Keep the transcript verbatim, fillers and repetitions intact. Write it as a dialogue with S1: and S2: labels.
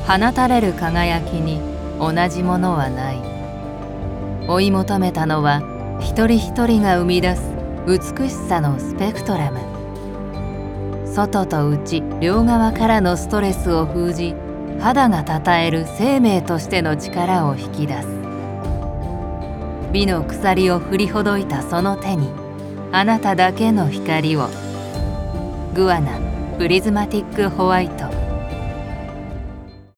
S1: 放たれる輝きに同じものはない。追い求めたのは一人一人が生み出す美しさのスペクトラム。外と内両側からのストレスを封じ、肌がたたえる生命としての力を引き出す。美の鎖を振りほどいたその手に、あなただけの光を。グアナ・プリズマティック・ホワイト。